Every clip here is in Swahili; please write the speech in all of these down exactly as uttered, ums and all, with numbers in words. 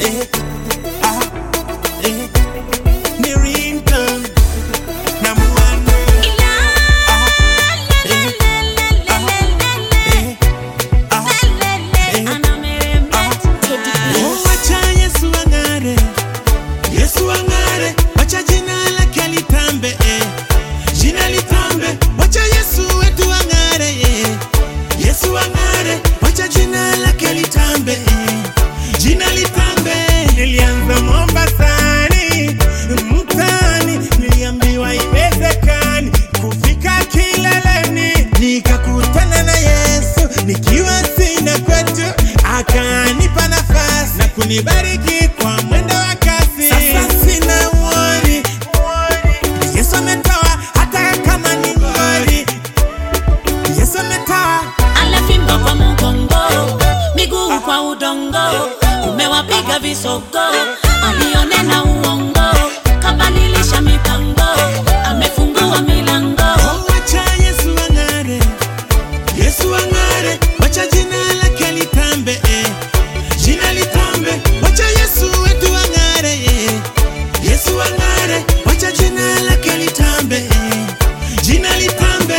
eh, ah, eh, ni ringtone na muane. Ah, eh, ah, eh, ah, eh, ah. Oh, wacha Yesu ang'are, Yesu ang'are, wacha jina lake litambe, eh, jina litambe, wacha Yesu wetu ang'are, eh, Yesu ang'are, wacha jina lake litambe, eh, jina litambe. Nilianza Mombasani, mtaani, niliambiwa iwezekani kufika kileleni, nikakutana na Yesu nikiwa sina kwetu, akanipa nafasi na kunibariki kwa mwendo wa kasi. Sasa sina worry, Yesu ametoa hata kama ni ngori, Yesu ametoa. Alefimba kwa mgongo, miguu kwa udongo, umewapiga visogo, alionena uongo, kabadilisha mipango, amefungua milango. Oh, wacha Yesu ang'are, Yesu ang'are, wacha jina lake litambe, eh, jina litambe, wacha Yesu wetu ang'are, eh, Yesu ang'are, wacha jina lake litambe, eh, jina litambe.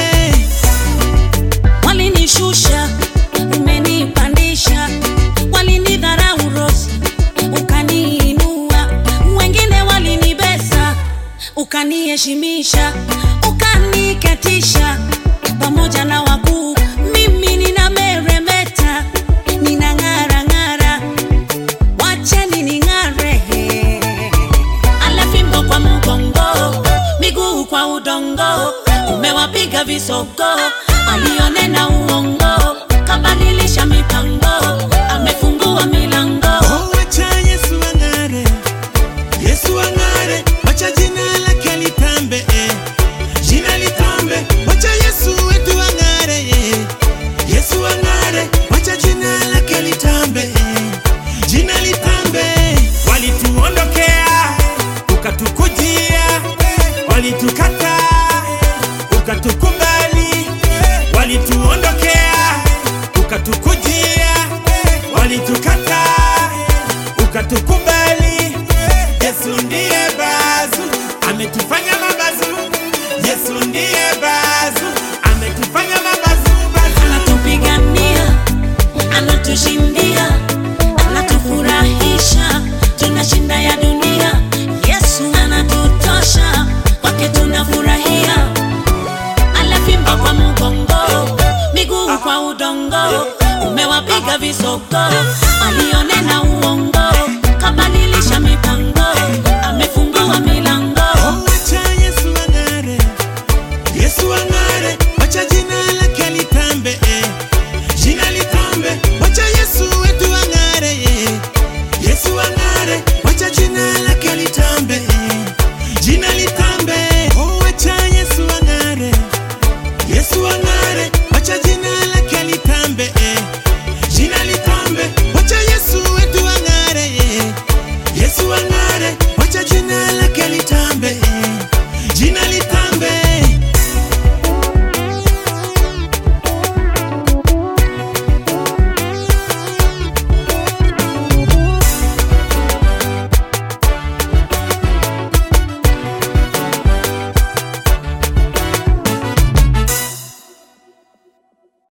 Walinishusha, umenipandisha, walinidharau rosi, ukaniinua, wengine walinibeza, ukaniheshimisha, ukaniketisha pamoja na wakuu. Mimi ninameremeta, ninang'ara ng'ara, wacheni ning'are. Alefimbo kwa mgongo, miguu kwa udongo, umewapiga visogo, alionena uongo, kabadilisha mipango, amefungua milango. Oh, wacha Yesu ang'are, Yesu ang'are, wacha jina lake litambe, eh, jina litambe, wacha Yesu wetu ang'are, eh, Yesu ang'are, wacha jina lake litambe, eh, jina litambe. Walituondokea, ukatukujia, walitukata, ukatukubali, walituondokea, ukatukujia, walitukata, ukatukubali. Yesu ndiye bazu, ametufanya